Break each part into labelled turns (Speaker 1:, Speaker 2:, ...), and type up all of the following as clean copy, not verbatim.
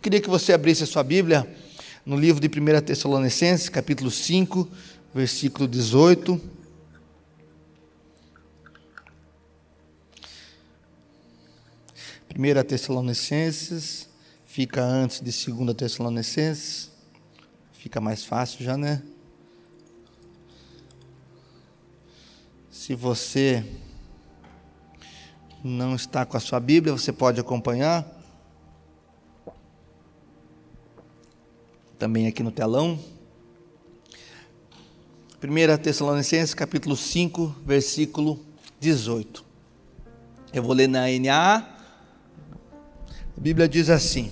Speaker 1: queria que você abrisse a sua Bíblia no livro de 1 Tessalonicenses, capítulo 5, versículo 18. 1 Tessalonicenses, fica antes de 2 Tessalonicenses, fica mais fácil já, né? Se você não está com a sua Bíblia, você pode acompanhar. Também aqui no telão. 1 Tessalonicenses, capítulo 5, versículo 18. Eu vou ler na NAA. A Bíblia diz assim: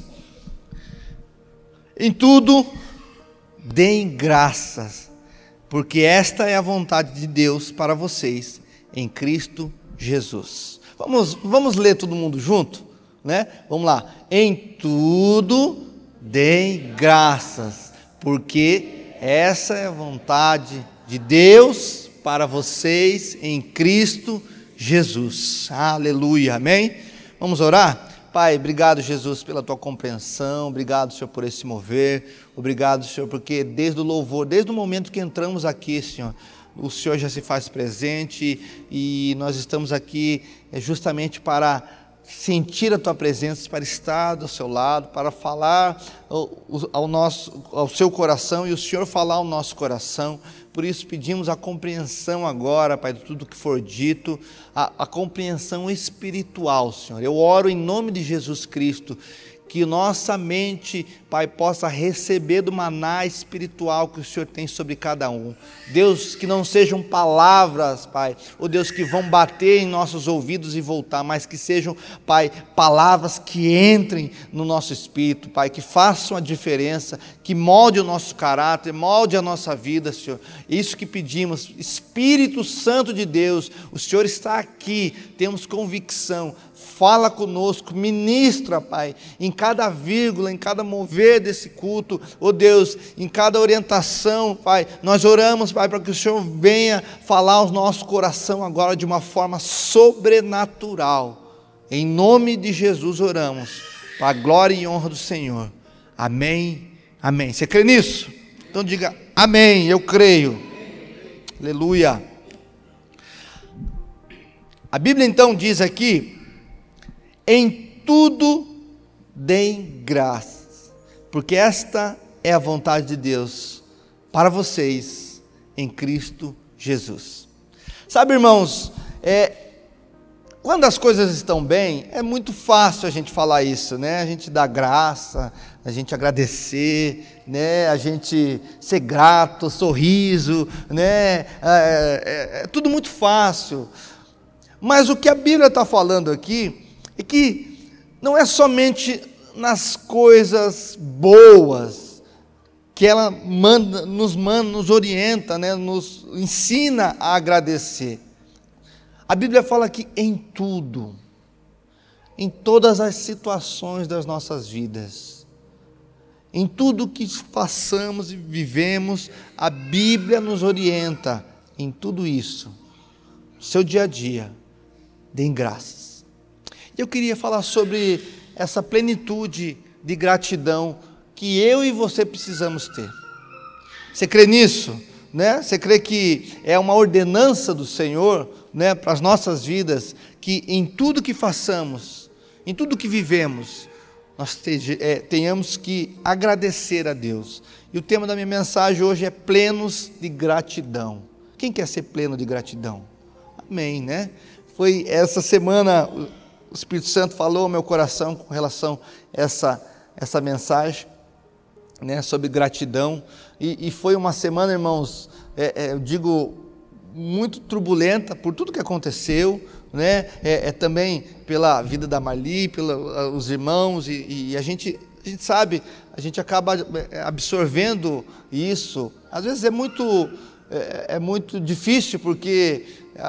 Speaker 1: em tudo deem graças, porque esta é a vontade de Deus para vocês, em Cristo Jesus. Vamos ler todo mundo junto, né? Vamos lá. Em tudo deem graças, porque essa é a vontade de Deus para vocês, em Cristo Jesus. Aleluia, amém? Vamos orar? Pai, obrigado, Jesus, pela tua compreensão, obrigado, Senhor, por esse mover, obrigado, Senhor, porque desde o louvor, desde o momento que entramos aqui, Senhor, o Senhor já se faz presente e nós estamos aqui justamente para sentir a tua presença, para estar do seu lado, para falar ao seu coração e o Senhor falar ao nosso coração. Por isso pedimos a compreensão agora, Pai, de tudo que for dito, a compreensão espiritual, Senhor. Eu oro em nome de Jesus Cristo, que nossa mente, Pai, possa receber do maná espiritual que o Senhor tem sobre cada um. Deus, que não sejam palavras, Pai, ou Deus, que vão bater em nossos ouvidos e voltar, mas que sejam, Pai, palavras que entrem no nosso espírito, Pai, que façam a diferença, que molde o nosso caráter, molde a nossa vida, Senhor. Isso que pedimos, Espírito Santo de Deus, o Senhor está aqui, temos convicção. Fala conosco, ministra, Pai, em cada vírgula, em cada mover desse culto, oh Deus, em cada orientação, Pai, nós oramos, Pai, para que o Senhor venha falar ao nosso coração agora de uma forma sobrenatural. Em nome de Jesus oramos, para a glória e honra do Senhor. Amém, amém. Você crê nisso? Então diga amém, eu creio. Aleluia. A Bíblia então diz aqui: em tudo deem graças, porque esta é a vontade de Deus para vocês em Cristo Jesus. Sabe, irmãos, quando as coisas estão bem, é muito fácil a gente falar isso, né? A gente dar graça, a gente agradecer, né? A gente ser grato, sorriso, né? É tudo muito fácil. Mas o que a Bíblia está falando aqui é que não é somente nas coisas boas que ela nos orienta, né? Nos ensina a agradecer. A Bíblia fala que em tudo, em todas as situações das nossas vidas, em tudo que façamos e vivemos, a Bíblia nos orienta em tudo isso. Seu dia a dia, deem graças. Eu queria falar sobre essa plenitude de gratidão que eu e você precisamos ter. Você crê nisso? Né? Você crê que é uma ordenança do Senhor, né, para as nossas vidas, que em tudo que façamos, em tudo que vivemos, nós tenhamos que agradecer a Deus. E o tema da minha mensagem hoje é plenos de gratidão. Quem quer ser pleno de gratidão? Amém, né? Foi essa semana o Espírito Santo falou ao meu coração com relação a essa mensagem, né, sobre gratidão, e foi uma semana, irmãos, eu digo, muito turbulenta por tudo que aconteceu, né, também pela vida da Marli, pelos irmãos, e a gente sabe, a gente acaba absorvendo isso. Às vezes é muito difícil, porque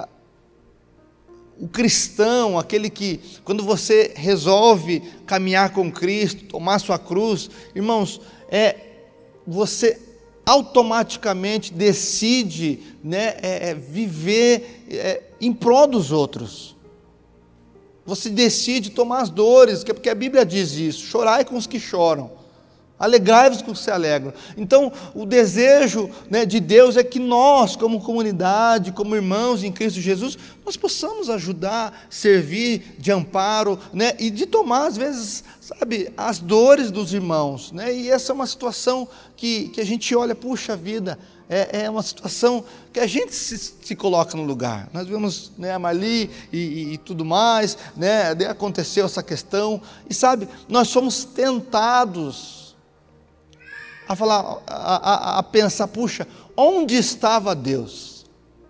Speaker 1: o cristão, aquele que, quando você resolve caminhar com Cristo, tomar sua cruz, irmãos, você automaticamente decide, né, viver em prol dos outros. Você decide tomar as dores, porque a Bíblia diz isso: chorai com os que choram, alegrai-vos com os que se alegram. Então, o desejo, né, de Deus é que nós, como comunidade, como irmãos em Cristo Jesus, nós possamos ajudar, servir de amparo, né, e de tomar, às vezes, sabe, as dores dos irmãos, né, e essa é uma situação que a gente olha, puxa vida, é uma situação que a gente se coloca no lugar. Nós vemos, né, a Marli e tudo mais, né, aconteceu essa questão, e sabe, nós somos tentados a falar, a pensar, puxa, onde estava Deus?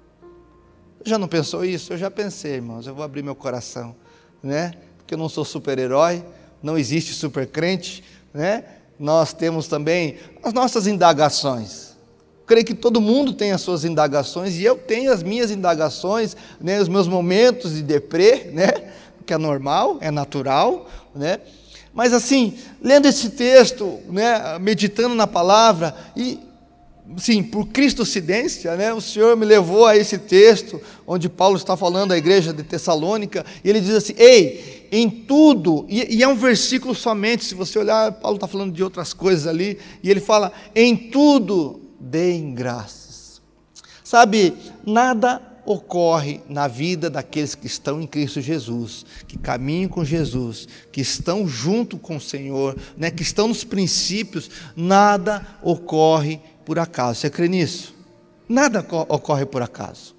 Speaker 1: Já não pensou isso? Eu já pensei, irmãos, eu vou abrir meu coração, né? Porque eu não sou super-herói, não existe super-crente, né? Nós temos também as nossas indagações. Creio que todo mundo tem as suas indagações, e eu tenho as minhas indagações, né? Os meus momentos de deprê, né? Que é normal, é natural, né? Mas assim, lendo esse texto, né, meditando na palavra, e sim, por cristocidência, né, o Senhor me levou a esse texto, onde Paulo está falando à igreja de Tessalônica, e ele diz assim: ei, em tudo, e é um versículo somente, se você olhar, Paulo está falando de outras coisas ali, e ele fala: em tudo deem graças. Sabe, nada ocorre na vida daqueles que estão em Cristo Jesus, que caminham com Jesus, que estão junto com o Senhor, né, que estão nos princípios. Nada ocorre por acaso. Você crê nisso? Nada ocorre por acaso.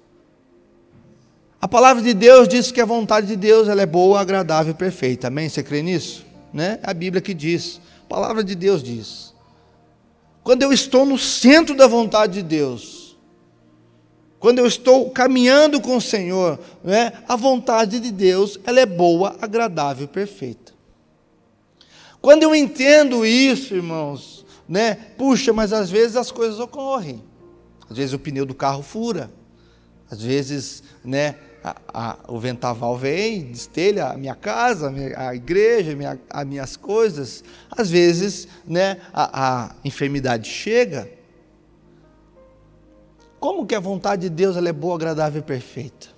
Speaker 1: A palavra de Deus diz que a vontade de Deus, ela é boa, agradável e perfeita. Amém? Você crê nisso? Né? A Bíblia que diz, a palavra de Deus diz. Quando eu estou no centro da vontade de Deus, quando eu estou caminhando com o Senhor, né, a vontade de Deus, ela é boa, agradável e perfeita. Quando eu entendo isso, irmãos, né, puxa, mas às vezes as coisas ocorrem. Às vezes o pneu do carro fura. Às vezes, né, o vendaval vem, destelha a minha casa, a igreja, as minhas coisas. Às vezes, né, a enfermidade chega. Como que a vontade de Deus, ela é boa, agradável e perfeita?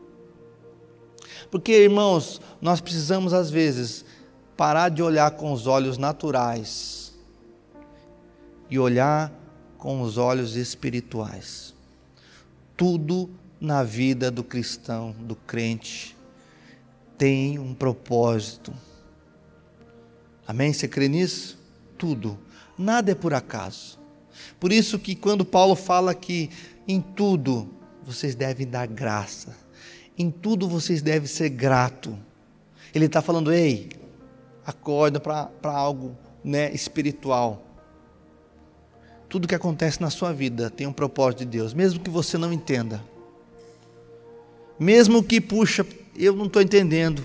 Speaker 1: Porque, irmãos, nós precisamos às vezes parar de olhar com os olhos naturais e olhar com os olhos espirituais. Tudo na vida do cristão, do crente, tem um propósito. Amém? Você crê nisso? Tudo. Nada é por acaso. Por isso que quando Paulo fala que em tudo vocês devem dar graça, em tudo vocês devem ser grato, ele está falando: ei, acorda para algo, né, espiritual. Tudo que acontece na sua vida tem um propósito de Deus, mesmo que você não entenda, mesmo que, puxa, eu não estou entendendo,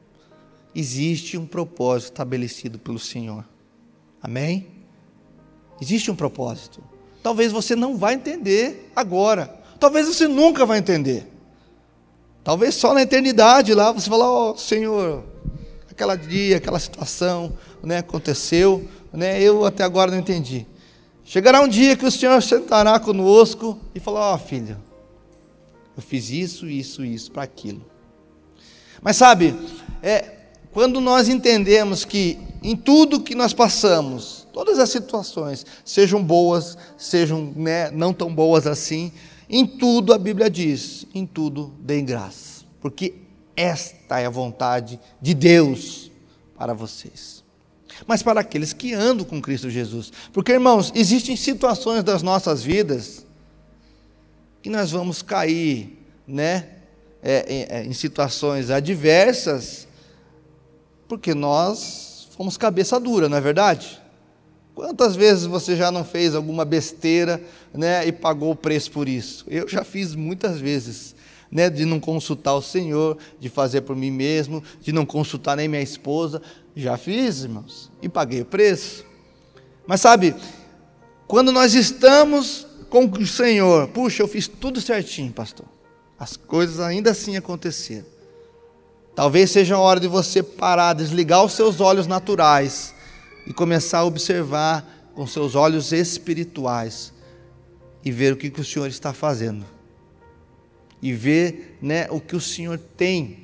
Speaker 1: existe um propósito estabelecido pelo Senhor. Amém? Existe um propósito. Talvez você não vai entender agora. Talvez você nunca vai entender. Talvez só na eternidade lá você fala: ó, Senhor, aquele dia, aquela situação, né, aconteceu, né, eu até agora não entendi. Chegará um dia que o Senhor sentará conosco e falar: ó, filho, eu fiz isso para aquilo. Mas sabe, quando nós entendemos que em tudo que nós passamos, todas as situações, sejam boas, sejam, né, não tão boas assim, em tudo a Bíblia diz: em tudo deem graças, porque esta é a vontade de Deus para vocês. Mas para aqueles que andam com Cristo Jesus, porque, irmãos, existem situações das nossas vidas que nós vamos cair, né, em situações adversas, porque nós fomos cabeça dura, não é verdade? Quantas vezes você já não fez alguma besteira, né, e pagou o preço por isso? Eu já fiz muitas vezes, né, de não consultar o Senhor, de fazer por mim mesmo, de não consultar nem minha esposa. Já fiz, irmãos, e paguei o preço. Mas sabe, quando nós estamos com o Senhor, puxa, eu fiz tudo certinho, pastor, as coisas ainda assim aconteceram. Talvez seja a hora de você parar, desligar os seus olhos naturais e começar a observar com seus olhos espirituais e ver o que o Senhor está fazendo, e ver, né, o que o Senhor tem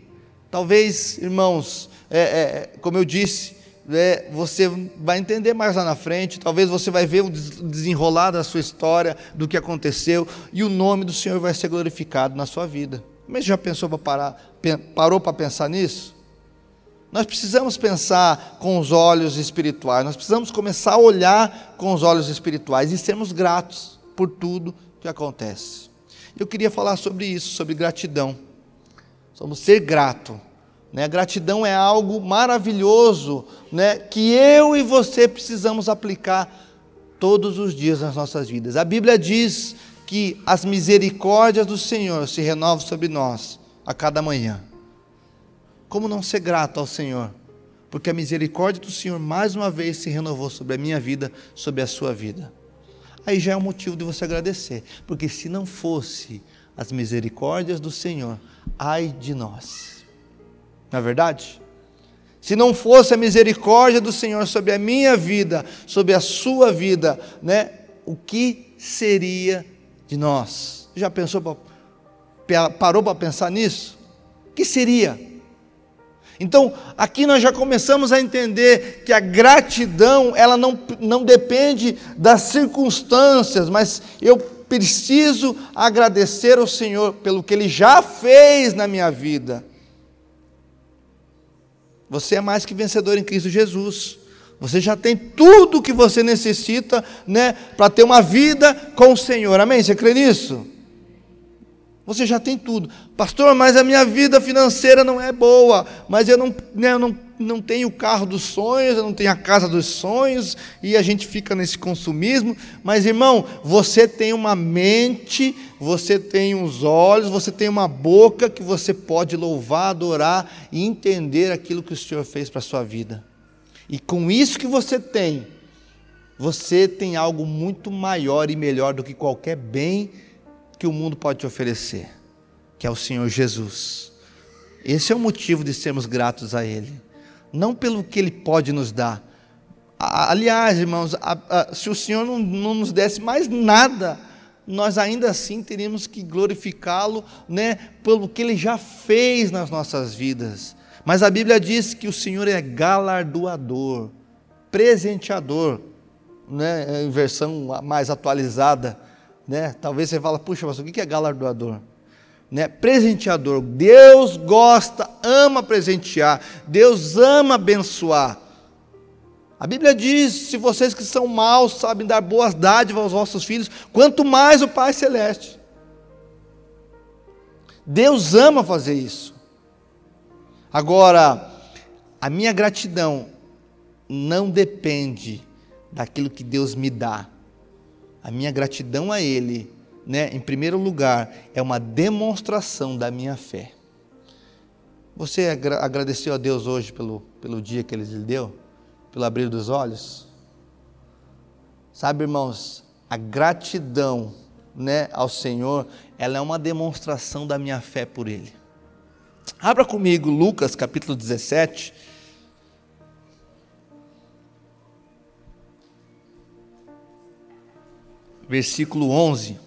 Speaker 1: Talvez, irmãos, como eu disse, você vai entender mais lá na frente, talvez você vai ver o desenrolar da sua história, do que aconteceu, e o nome do Senhor vai ser glorificado na sua vida. Mas já parou para pensar nisso? Nós precisamos pensar com os olhos espirituais, nós precisamos começar a olhar com os olhos espirituais e sermos gratos por tudo que acontece. Eu queria falar sobre isso, sobre gratidão. Somos ser grato. Gratidão é algo maravilhoso, que eu e você precisamos aplicar todos os dias nas nossas vidas. A Bíblia diz que as misericórdias do Senhor se renovam sobre nós a cada manhã. Como não ser grato ao Senhor? Porque a misericórdia do Senhor mais uma vez se renovou sobre a minha vida, sobre a sua vida. Aí já é um motivo de você agradecer, porque se não fosse as misericórdias do Senhor, ai de nós. Não é verdade? Se não fosse a misericórdia do Senhor sobre a minha vida, sobre a sua vida, o que seria de nós? Já parou para pensar nisso? O que seria? Então, aqui nós já começamos a entender que a gratidão, ela não depende das circunstâncias, mas eu preciso agradecer ao Senhor pelo que Ele já fez na minha vida. Você é mais que vencedor em Cristo Jesus. Você já tem tudo o que você necessita, para ter uma vida com o Senhor. Amém? Você crê nisso? Você já tem tudo. Pastor, mas a minha vida financeira não é boa, mas eu não tenho o carro dos sonhos, eu não tenho a casa dos sonhos, e a gente fica nesse consumismo. Mas, irmão, você tem uma mente, você tem uns olhos, você tem uma boca que você pode louvar, adorar e entender aquilo que o Senhor fez para a sua vida. E com isso que você tem algo muito maior e melhor do que qualquer bem que o mundo pode te oferecer, que é o Senhor Jesus. Esse é o motivo de sermos gratos a Ele, não pelo que Ele pode nos dar. Aliás, irmãos, se o Senhor não nos desse mais nada, nós ainda assim teríamos que glorificá-lo, pelo que Ele já fez nas nossas vidas. Mas a Bíblia diz que o Senhor é galardoador, presenteador, em versão mais atualizada. Talvez você fale, puxa, mas o que é galardoador? Presenteador. Deus gosta, ama presentear, Deus ama abençoar. A Bíblia diz, se vocês que são maus sabem dar boas dádivas aos vossos filhos, quanto mais o Pai Celeste. Deus ama fazer isso. Agora, a minha gratidão não depende daquilo que Deus me dá. A minha gratidão a Ele, em primeiro lugar, é uma demonstração da minha fé. Você agradeceu a Deus hoje pelo dia que Ele lhe deu? Pelo abrir dos olhos? Sabe, irmãos, a gratidão, ao Senhor, ela é uma demonstração da minha fé por Ele. Abra comigo Lucas capítulo 17. Versículo 11.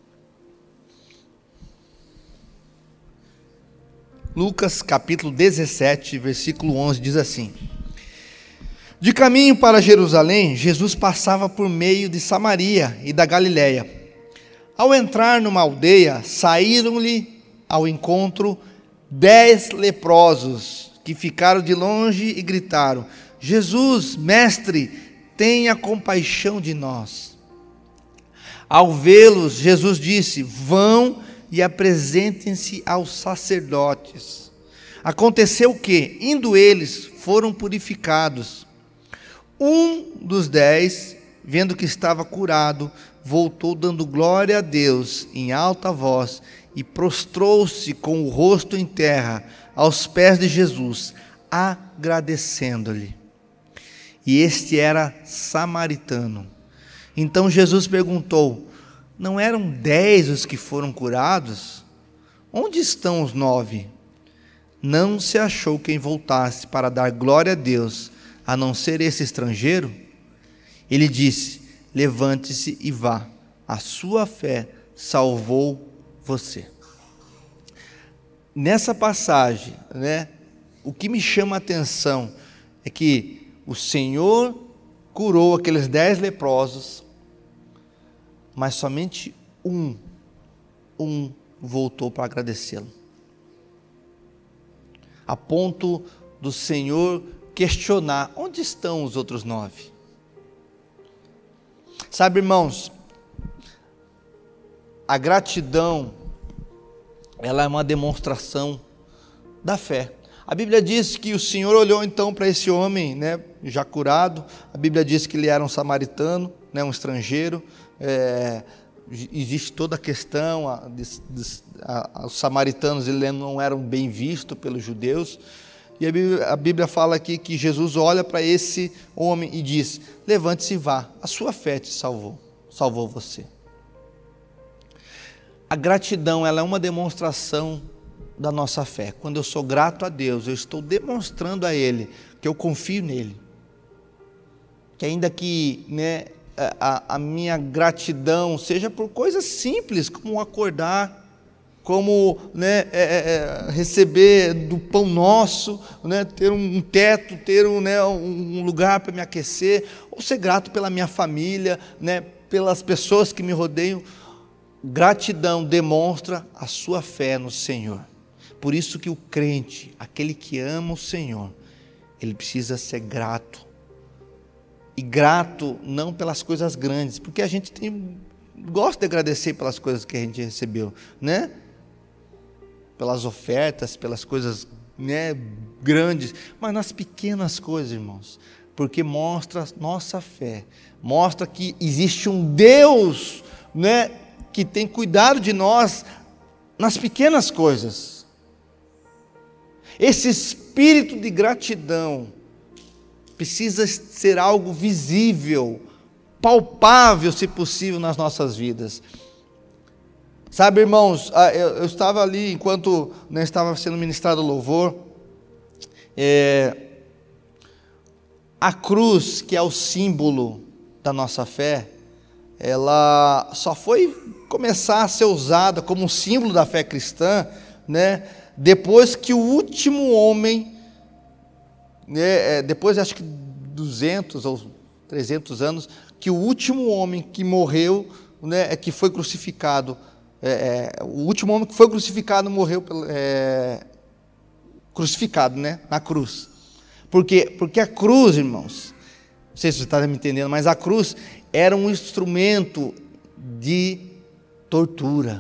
Speaker 1: Lucas capítulo 17, versículo 11, diz assim: De caminho para Jerusalém, Jesus passava por meio de Samaria e da Galiléia. Ao entrar numa aldeia, saíram-lhe ao encontro 10 leprosos, que ficaram de longe e gritaram: Jesus, mestre, tenha compaixão de nós. Ao vê-los, Jesus disse: Vão e apresentem-se aos sacerdotes. Aconteceu que, indo eles, foram purificados. Um dos 10, vendo que estava curado, voltou dando glória a Deus em alta voz e prostrou-se com o rosto em terra aos pés de Jesus, agradecendo-lhe. E este era samaritano. Então Jesus perguntou: Não eram 10 os que foram curados? Onde estão os 9? Não se achou quem voltasse para dar glória a Deus, a não ser esse estrangeiro? Ele disse: Levante-se e vá, a sua fé salvou você. Nessa passagem, o que me chama a atenção é que o Senhor curou aqueles 10 leprosos, mas somente um voltou para agradecê-lo. A ponto do Senhor questionar: onde estão os outros 9? Sabe, irmãos, a gratidão, ela é uma demonstração da fé. A Bíblia diz que o Senhor olhou então para esse homem, né, já curado. A Bíblia diz que ele era um samaritano, né, um estrangeiro. Existe toda a questão, os samaritanos eles não eram bem vistos pelos judeus. E a Bíblia fala aqui que Jesus olha para esse homem e diz: levante-se e vá, a sua fé te salvou você. A gratidão, ela é uma demonstração da nossa fé. Quando eu sou grato a Deus, eu estou demonstrando a Ele que eu confio nele, que ainda que, né, a minha gratidão seja por coisas simples, como acordar, como, né, receber do pão nosso, né, ter um teto, ter um lugar para me aquecer, ou ser grato pela minha família, né, pelas pessoas que me rodeiam. Gratidão demonstra a sua fé no Senhor. Por isso que o crente, aquele que ama o Senhor, ele precisa ser grato. E grato não pelas coisas grandes, porque a gente gosta de agradecer pelas coisas que a gente recebeu, né? Pelas ofertas, pelas coisas, né, grandes, mas nas pequenas coisas, irmãos, porque mostra nossa fé, mostra que existe um Deus, né, que tem cuidado de nós nas pequenas coisas. Esse espírito de gratidão precisa ser algo visível, palpável, se possível, nas nossas vidas. Sabe, irmãos, eu estava ali, enquanto, né, estava sendo ministrado o louvor, a cruz, que é o símbolo da nossa fé, ela só foi começar a ser usada como um símbolo da fé cristã, né, depois que o último homem, né, depois acho que 200 ou 300 anos, que o último homem que morreu, né, que foi crucificado, o último homem que foi crucificado morreu crucificado, né, na cruz. Por quê? Porque a cruz, irmãos, não sei se você está me entendendo, mas a cruz era um instrumento de tortura.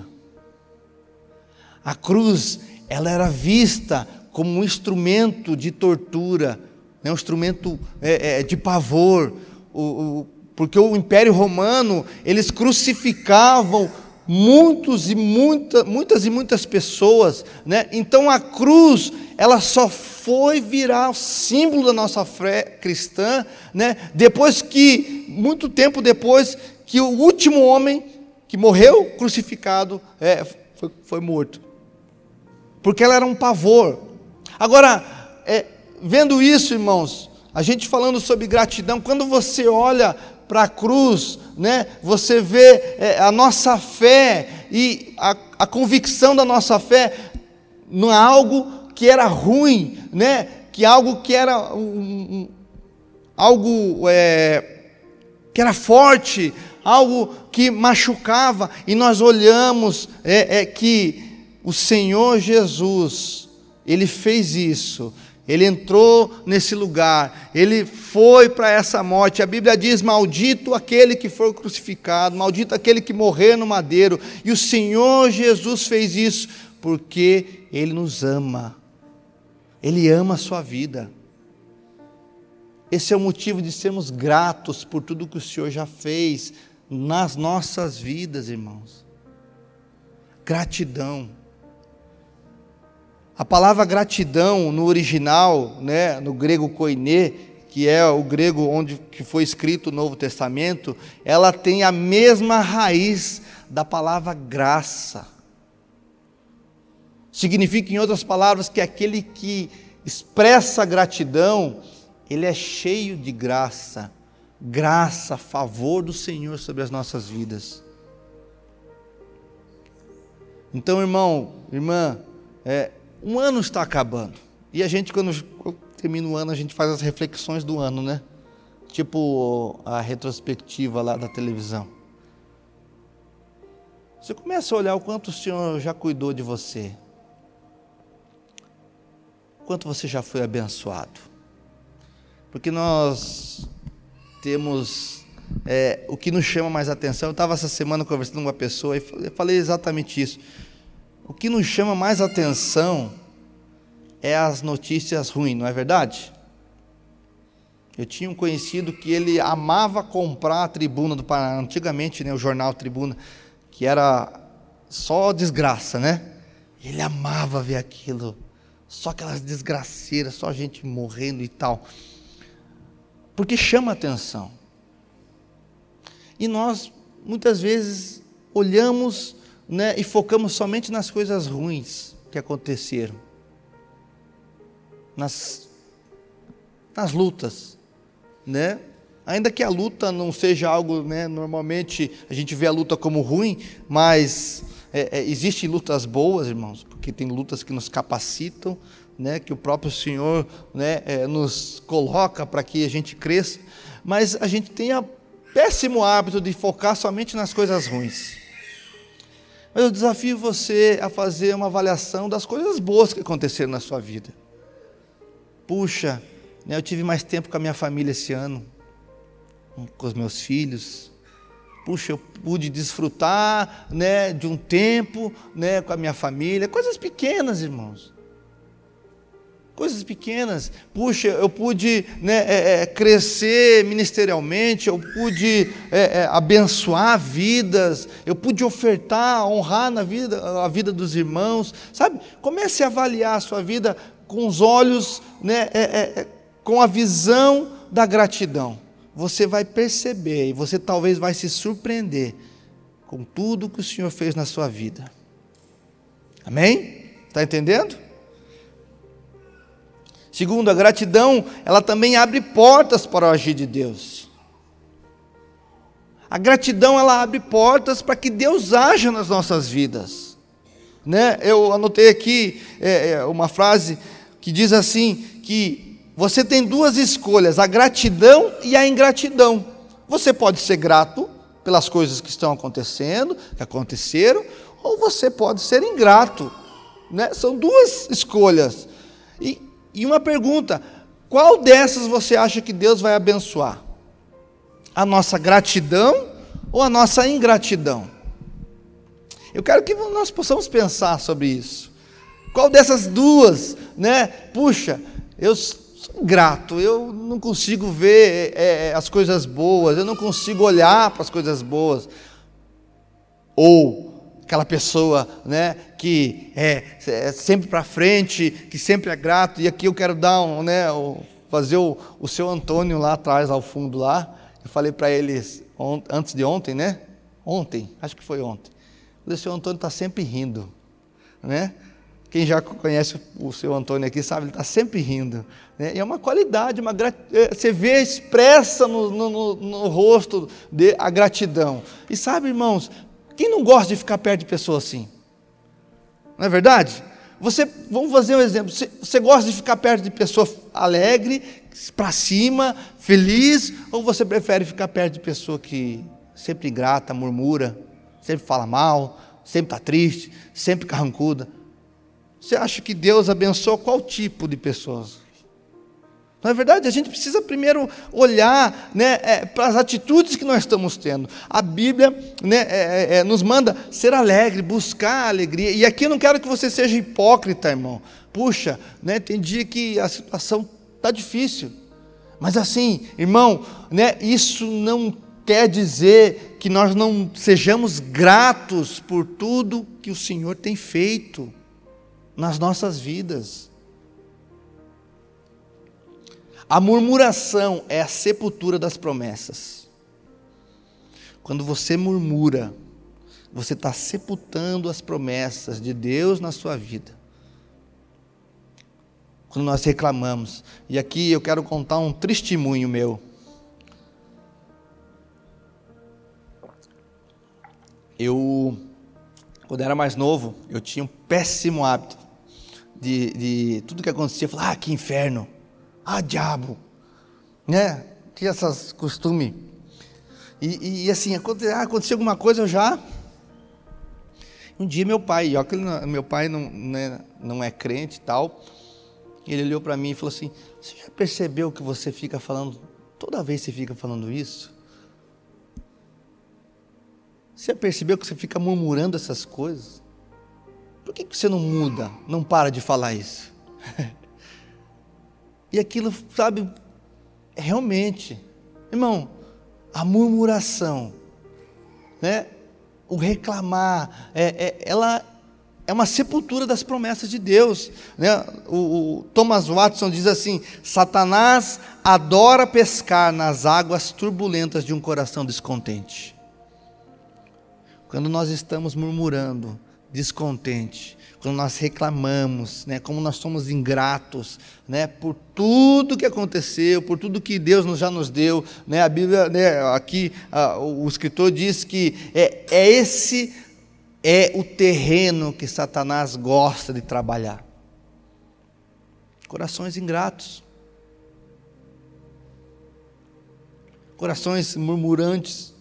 Speaker 1: A cruz, ela era vista como um instrumento de tortura, né, um instrumento de pavor, porque o Império Romano, eles crucificavam muitas e muitas pessoas, né? Então a cruz, ela só foi virar o símbolo da nossa fé cristã, né, muito tempo depois que o último homem que morreu crucificado foi morto, porque ela era um pavor. Agora, vendo isso, irmãos, a gente falando sobre gratidão, quando você olha para a cruz, né, você vê a nossa fé e a convicção da nossa fé não é algo que era ruim, né, que algo que era algo que era forte, algo que machucava, e nós olhamos que o Senhor Jesus, Ele fez isso. Ele entrou nesse lugar, Ele foi para essa morte. A Bíblia diz: maldito aquele que for crucificado, maldito aquele que morrer no madeiro. E o Senhor Jesus fez isso porque Ele nos ama, Ele ama a sua vida. Esse é o motivo de sermos gratos por tudo que o Senhor já fez nas nossas vidas, irmãos. Gratidão. A palavra gratidão no original, né, no grego koiné, que é o grego que foi escrito o Novo Testamento, ela tem a mesma raiz da palavra graça. Significa, em outras palavras, que aquele que expressa gratidão, ele é cheio de graça, favor do Senhor sobre as nossas vidas. Então, irmão, irmã, um ano está acabando, E a gente, quando termina o ano, a gente faz as reflexões do ano, né? Tipo a retrospectiva lá da televisão. Você começa a olhar o quanto o Senhor já cuidou de você. Quanto você já foi abençoado. Porque nós temos o que nos chama mais atenção. Eu estava essa semana conversando com uma pessoa e falei exatamente isso. O que nos chama mais atenção é as notícias ruins, não é verdade? Eu tinha um conhecido que ele amava comprar a Tribuna do Paraná, antigamente, né, o jornal Tribuna, que era só desgraça, né? Ele amava ver aquilo, só aquelas desgraceiras, só gente morrendo e tal, porque chama atenção. E nós, muitas vezes, olhamos, né, e focamos somente nas coisas ruins que aconteceram, nas lutas, né? Ainda que a luta não seja algo, né, normalmente a gente vê a luta como ruim, mas existem lutas boas, irmãos, porque tem lutas que nos capacitam, né, que o próprio Senhor, né, nos coloca para que a gente cresça, mas a gente tem o péssimo hábito de focar somente nas coisas ruins. Mas eu desafio você a fazer uma avaliação das coisas boas que aconteceram na sua vida. Puxa, né, eu tive mais tempo com a minha família esse ano, com os meus filhos. Puxa, eu pude desfrutar, né, de um tempo, né, com a minha família. Coisas pequenas, irmãos. Coisas pequenas. Puxa, eu pude, né, crescer ministerialmente, eu pude abençoar vidas, eu pude ofertar, honrar a vida dos irmãos. Sabe? Comece a avaliar a sua vida com os olhos, né, com a visão da gratidão. Você vai perceber e você talvez vai se surpreender com tudo que o Senhor fez na sua vida. Amém? Está entendendo? Segundo, a gratidão, ela também abre portas para o agir de Deus. A gratidão, ela abre portas para que Deus haja nas nossas vidas. Né? Eu anotei aqui uma frase que diz assim, que você tem duas escolhas, a gratidão e a ingratidão. Você pode ser grato pelas coisas que estão acontecendo, que aconteceram, ou você pode ser ingrato, né? São duas escolhas. E uma pergunta, qual dessas você acha que Deus vai abençoar? A nossa gratidão ou a nossa ingratidão? Eu quero que nós possamos pensar sobre isso. Qual dessas duas, né? Puxa, eu sou ingrato, eu não consigo ver as coisas boas, eu não consigo olhar para as coisas boas. Ou aquela pessoa, né, que é sempre para frente, que sempre é grato. E aqui eu quero dar fazer o seu Antônio lá atrás, ao fundo lá. Eu falei para eles antes de ontem, né? Ontem, acho que foi ontem. O seu Antônio está sempre rindo, né? Quem já conhece o seu Antônio aqui sabe, ele está sempre rindo, né? E é uma qualidade, você vê expressa no rosto a gratidão. E sabe, irmãos, quem não gosta de ficar perto de pessoas assim? Não é verdade? Vamos fazer um exemplo, você gosta de ficar perto de pessoa alegre, para cima, feliz, ou você prefere ficar perto de pessoa que sempre ingrata, murmura, sempre fala mal, sempre está triste, sempre carrancuda? Você acha que Deus abençoa qual tipo de pessoas? Não é verdade? A gente precisa primeiro olhar, né, para as atitudes que nós estamos tendo. A Bíblia, né, nos manda ser alegre, buscar a alegria. E aqui eu não quero que você seja hipócrita, irmão. Puxa, né, tem dia que a situação está difícil. Mas assim, irmão, né, isso não quer dizer que nós não sejamos gratos por tudo que o Senhor tem feito nas nossas vidas. A murmuração é a sepultura das promessas. Quando você murmura, você está sepultando as promessas de Deus na sua vida. Quando nós reclamamos, e aqui eu quero contar um testemunho meu. Quando era mais novo, eu tinha um péssimo hábito de tudo que acontecia, falava, que inferno, diabo, né? Tinha esses costumes. E assim, acontecia alguma coisa, eu já... Um dia meu pai não é crente e tal, ele olhou para mim e falou assim, você já percebeu que você fica falando, toda vez você fica falando isso? Você já percebeu que você fica murmurando essas coisas? Por que você não muda, não para de falar isso? E aquilo, sabe, realmente, irmão, a murmuração, né? O reclamar, ela é uma sepultura das promessas de Deus, né? O Thomas Watson diz assim, Satanás adora pescar nas águas turbulentas de um coração descontente. Quando nós estamos murmurando, descontente, quando nós reclamamos, né, como nós somos ingratos, né, por tudo que aconteceu, por tudo que Deus já nos deu, né, a Bíblia, né, aqui o escritor diz que esse é o terreno que Satanás gosta de trabalhar. Corações ingratos, corações murmurantes.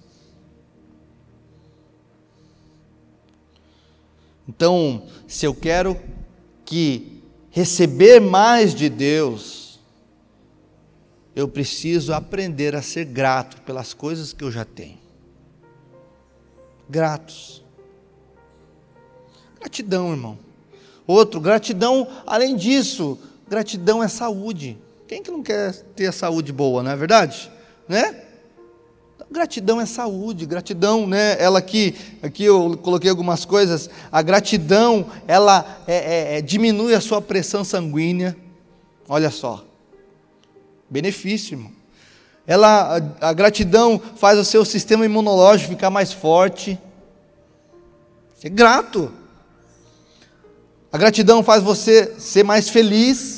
Speaker 1: Então, se eu quero receber mais de Deus, eu preciso aprender a ser grato pelas coisas que eu já tenho. Gratos. Gratidão, irmão. Gratidão, além disso, gratidão é saúde. Quem que não quer ter a saúde boa, não é verdade? Né? Gratidão é saúde, gratidão, né? Ela aqui eu coloquei algumas coisas. A gratidão, ela diminui a sua pressão sanguínea. Olha só, benefício, irmão. A gratidão faz o seu sistema imunológico ficar mais forte. Ser grato. A gratidão faz você ser mais feliz.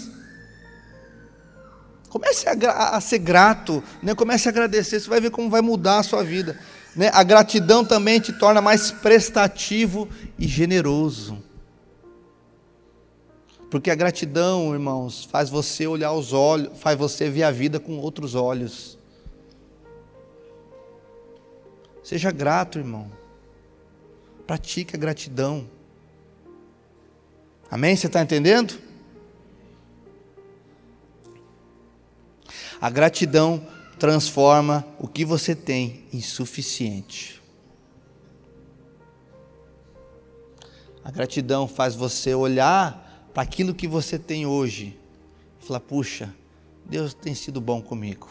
Speaker 1: Comece a ser grato, né? Comece a agradecer, você vai ver como vai mudar a sua vida, né? A gratidão também te torna mais prestativo e generoso, porque a gratidão, irmãos, faz você olhar os olhos, faz você ver a vida com outros olhos. Seja grato, irmão, pratique a gratidão, amém? Você está entendendo? A gratidão transforma o que você tem em suficiente. A gratidão faz você olhar para aquilo que você tem hoje e falar, puxa, Deus tem sido bom comigo.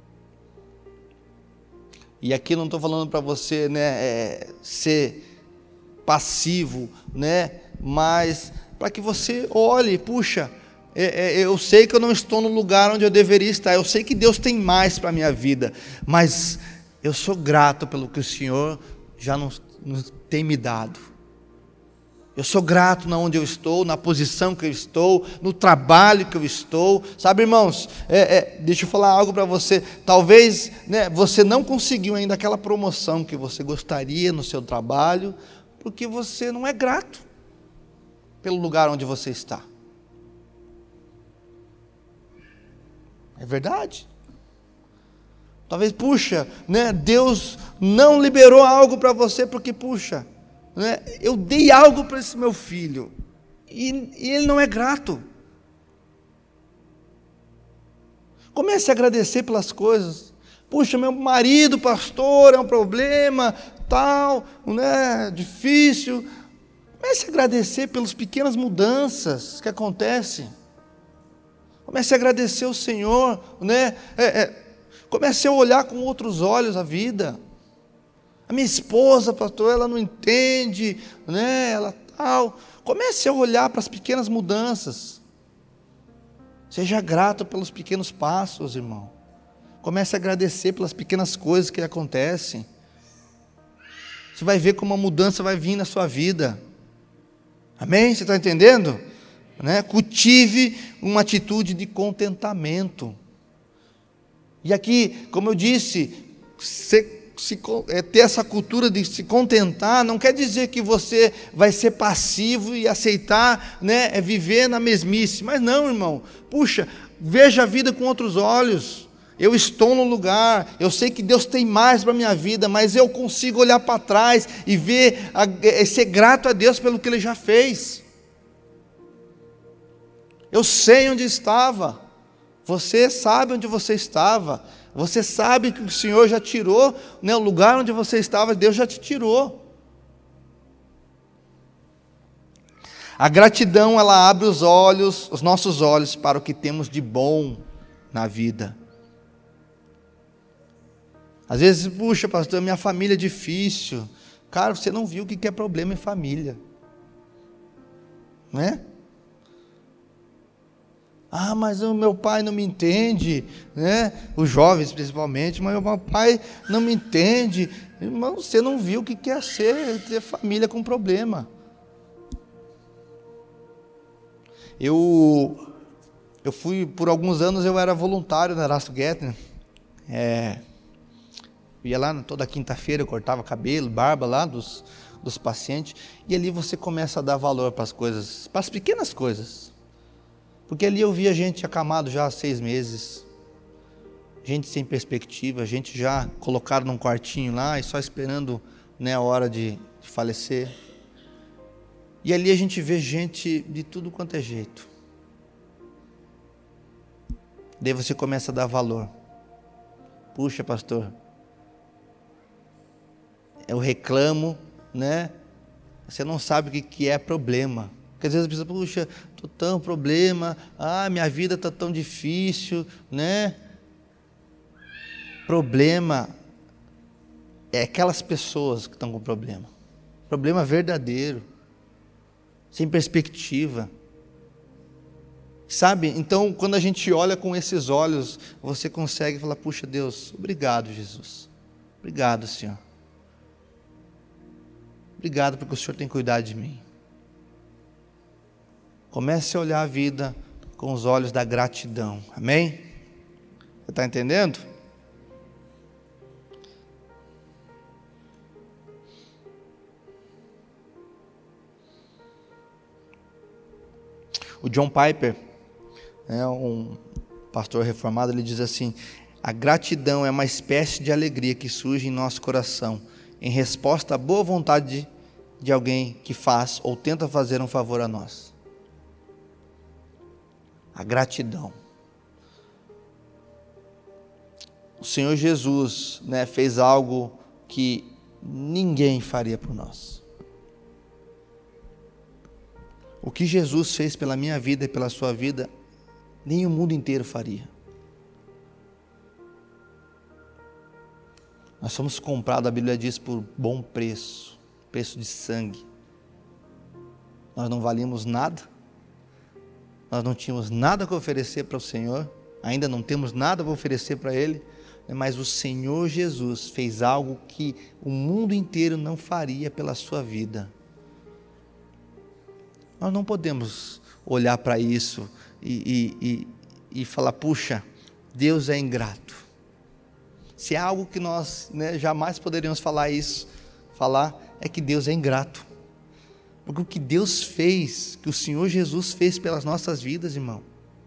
Speaker 1: E aqui não estou falando para você, né, ser passivo, né, mas para que você olhe, puxa, eu sei que eu não estou no lugar onde eu deveria estar, eu sei que Deus tem mais para a minha vida, mas eu sou grato pelo que o Senhor já nos tem me dado. Eu sou grato na onde eu estou, na posição que eu estou, no trabalho que eu estou. Sabe, irmãos, deixa eu falar algo para você. Talvez, né, você não conseguiu ainda aquela promoção que você gostaria no seu trabalho, porque você não é grato pelo lugar onde você está. É verdade. Talvez, puxa, né, Deus não liberou algo para você, porque, puxa, né, eu dei algo para esse meu filho, e ele não é grato. Comece a agradecer pelas coisas. Puxa, meu marido, pastor, é um problema, tal, né, difícil. Comece a agradecer pelas pequenas mudanças que acontecem. Comece a agradecer ao Senhor, né? Comece a olhar com outros olhos a vida. A minha esposa, pastor, ela não entende, né? Ela tal. Comece a olhar para as pequenas mudanças. Seja grato pelos pequenos passos, irmão. Comece a agradecer pelas pequenas coisas que acontecem. Você vai ver como a mudança vai vir na sua vida. Amém? Você está entendendo? Né? Cultive uma atitude de contentamento. E aqui, como eu disse, ter essa cultura de se contentar, não quer dizer que você vai ser passivo e aceitar, né, viver na mesmice. Mas não, irmão. Puxa, veja a vida com outros olhos. Eu estou no lugar, eu sei que Deus tem mais para a minha vida, mas eu consigo olhar para trás e ser grato a Deus pelo que Ele já fez. Eu sei onde estava, você sabe onde você estava, você sabe que o Senhor já tirou, né, o lugar onde você estava, Deus já te tirou. A gratidão, ela abre os nossos olhos para o que temos de bom na vida. Às vezes, puxa, pastor, minha família é difícil. Cara, você não viu o que é problema em família, né? Ah, mas o meu pai não me entende, né? Os jovens principalmente, mas o meu pai não me entende. Irmão, você não viu o que é ter família com problema. Eu fui, por alguns anos, eu era voluntário na Erasto Gettner. Eu ia lá toda quinta-feira, eu cortava cabelo, barba lá dos pacientes, e ali você começa a dar valor para as coisas, para as pequenas coisas. Porque ali eu via gente acamado já há 6 meses, gente sem perspectiva, gente já colocada num quartinho lá e só esperando, né, a hora de falecer. E ali a gente vê gente de tudo quanto é jeito. Daí você começa a dar valor. Puxa, pastor, eu reclamo, né? Você não sabe o que é problema. Porque às vezes a pessoa, puxa, estou tão problema, minha vida está tão difícil, né? Problema é aquelas pessoas que estão com problema. Problema verdadeiro, sem perspectiva. Sabe? Então, quando a gente olha com esses olhos, você consegue falar, puxa, Deus, obrigado, Jesus. Obrigado, Senhor. Obrigado porque o Senhor tem cuidado de mim. Comece a olhar a vida com os olhos da gratidão. Amém? Você está entendendo? O John Piper, um pastor reformado, ele diz assim: a gratidão é uma espécie de alegria que surge em nosso coração, em resposta à boa vontade de alguém que faz ou tenta fazer um favor a nós. A gratidão. O Senhor Jesus, né, fez algo que ninguém faria por nós. O que Jesus fez pela minha vida e pela sua vida, nem o mundo inteiro faria. Nós somos comprados, a Bíblia diz, por bom preço, preço de sangue. Nós não valíamos nada, nós não tínhamos nada para oferecer para o Senhor, ainda não temos nada para oferecer para Ele, mas o Senhor Jesus fez algo que o mundo inteiro não faria pela sua vida. Nós não podemos olhar para isso e falar, puxa, Deus é ingrato. Se é algo que nós, né, jamais poderíamos falar, é que Deus é ingrato. Porque o que Deus fez, que o Senhor Jesus fez pelas nossas vidas, irmão.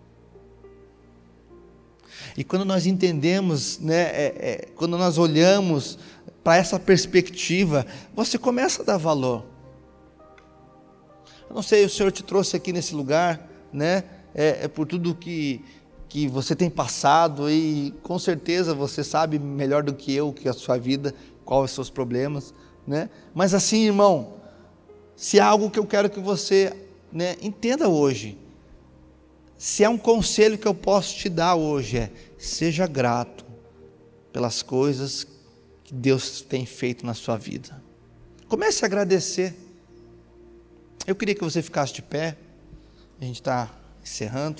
Speaker 1: E quando nós entendemos, né, quando nós olhamos para essa perspectiva, você começa a dar valor. Eu não sei, o Senhor te trouxe aqui nesse lugar, né, por tudo que você tem passado, e com certeza você sabe melhor do que eu, que a sua vida, quais os seus problemas, né? Mas assim, irmão, se há algo que eu quero que você, né, entenda hoje, se há um conselho que eu posso te dar hoje, seja grato pelas coisas que Deus tem feito na sua vida. Comece a agradecer. Eu queria que você ficasse de pé, a gente está encerrando.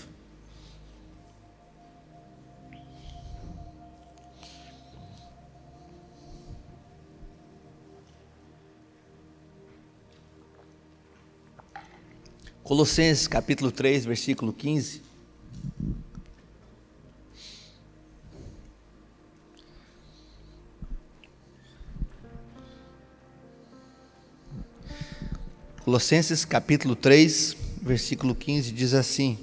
Speaker 1: Colossenses capítulo 3, versículo 15. Colossenses capítulo 3, versículo 15, diz assim: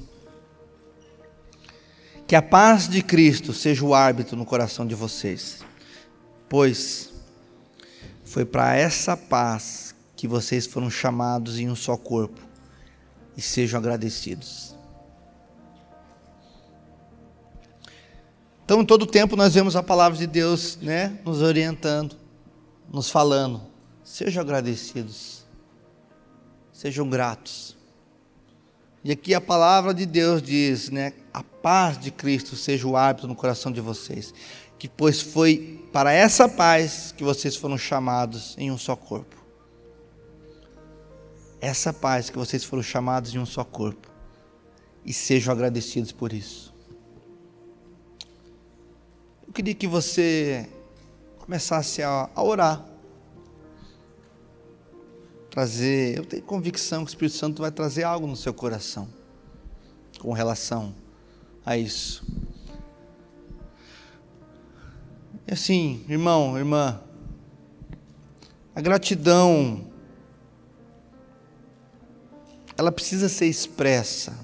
Speaker 1: que a paz de Cristo seja o árbitro no coração de vocês, pois foi para essa paz que vocês foram chamados em um só corpo, e sejam agradecidos. Então, em todo tempo nós vemos a palavra de Deus, né, nos orientando, nos falando: sejam agradecidos, sejam gratos. E aqui a palavra de Deus diz, né, a paz de Cristo seja o árbitro no coração de vocês, que pois foi para essa paz que vocês foram chamados em um só corpo. Essa paz que vocês foram chamados em um só corpo, e sejam agradecidos por isso. Eu queria que você começasse a orar, eu tenho convicção que o Espírito Santo vai trazer algo no seu coração com relação a isso. E assim, irmão, irmã, a gratidão, ela precisa ser expressa.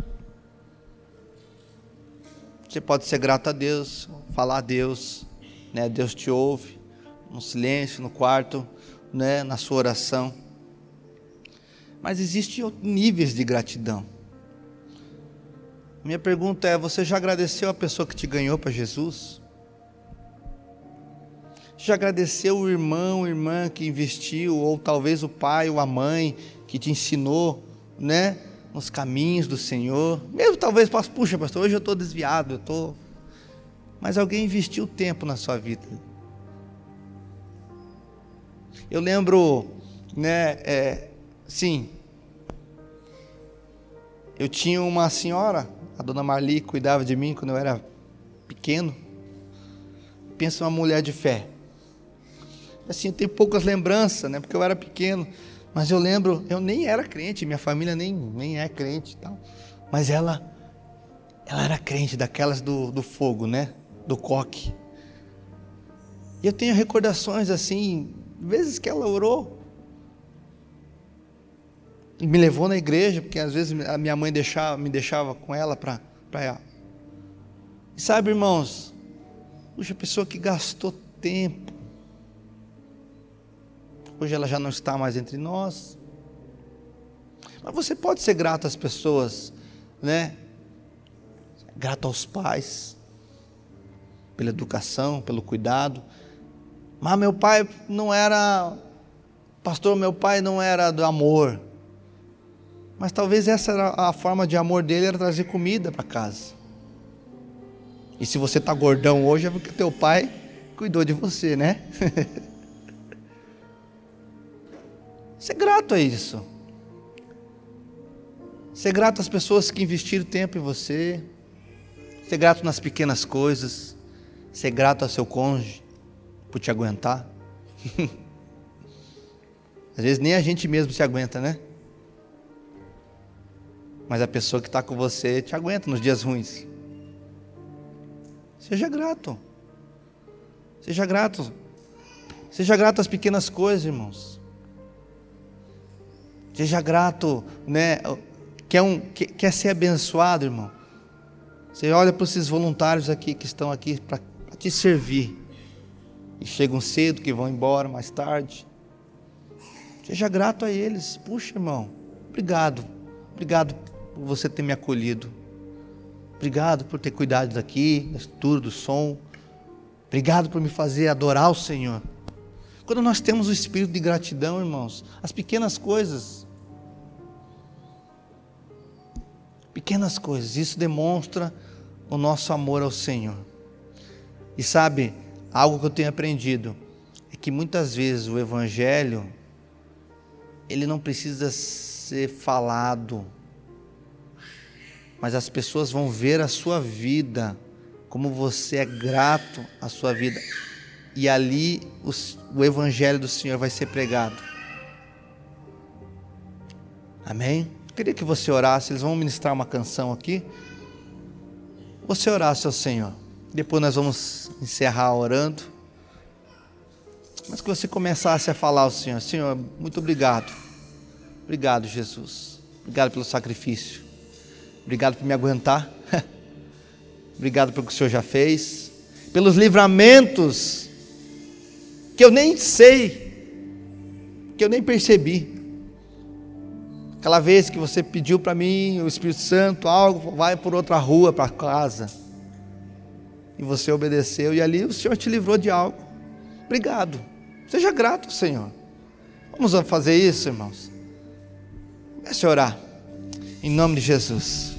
Speaker 1: Você pode ser grato a Deus, falar a Deus, né? Deus te ouve no silêncio, no quarto, né? Na sua oração. Mas existem níveis de gratidão. Minha pergunta é: você já agradeceu a pessoa que te ganhou para Jesus? Já agradeceu o irmão, a irmã que investiu, ou talvez o pai ou a mãe que te ensinou, né, nos caminhos do Senhor? Mesmo talvez, puxa pastor, hoje eu estou desviado, mas alguém investiu tempo na sua vida. Eu lembro, né, sim, eu tinha uma senhora, a dona Marli, que cuidava de mim quando eu era pequeno. Pensa uma mulher de fé. Assim, eu tenho poucas lembranças, né, porque eu era pequeno, mas eu lembro, eu nem era crente, minha família nem é crente e tal, mas ela era crente, daquelas do fogo, né, do coque. E eu tenho recordações assim, vezes que ela orou, e me levou na igreja, porque às vezes a minha mãe me deixava com ela para ela. E sabe, irmãos, puxa, a pessoa que gastou tempo, hoje ela já não está mais entre nós, mas você pode ser grato às pessoas, né? Grato aos pais, pela educação, pelo cuidado. Mas meu pai não era, pastor, meu pai não era do amor. Mas talvez essa era a forma de amor dele, era trazer comida para casa. E se você está gordão hoje, é porque teu pai cuidou de você, né? Ser grato a isso. Ser grato às pessoas que investiram tempo em você. Ser grato nas pequenas coisas. Ser grato ao seu cônjuge por te aguentar. Às vezes nem a gente mesmo se aguenta, né? Mas a pessoa que está com você te aguenta nos dias ruins. Seja grato. Seja grato. Seja grato às pequenas coisas, irmãos. Seja grato, né? Quer ser abençoado, irmão? Você olha para esses voluntários aqui que estão aqui para te servir. E chegam cedo, que vão embora mais tarde. Seja grato a eles. Puxa, irmão, obrigado. Obrigado por você ter me acolhido. Obrigado por ter cuidado daqui, da estrutura, do som. Obrigado por me fazer adorar o Senhor. Quando nós temos o espírito de gratidão, irmãos, as pequenas coisas, isso demonstra o nosso amor ao Senhor. E sabe, algo que eu tenho aprendido é que muitas vezes o Evangelho, ele não precisa ser falado, mas as pessoas vão ver a sua vida, como você é grato à sua vida, e ali o Evangelho do Senhor vai ser pregado. Amém? Eu queria que você orasse, eles vão ministrar uma canção aqui, você orasse ao Senhor, depois nós vamos encerrar orando, mas que você começasse a falar ao Senhor: Senhor, muito obrigado Obrigado, Jesus. Obrigado pelo sacrifício. Obrigado por me aguentar. Obrigado pelo que o Senhor já fez. Pelos livramentos que eu nem sei, que eu nem percebi. Aquela vez que você pediu para mim, o Espírito Santo, algo, vai por outra rua para casa. E você obedeceu, e ali o Senhor te livrou de algo. Obrigado. Seja grato, Senhor. Vamos fazer isso, irmãos. Comece a orar. Em nome de Jesus.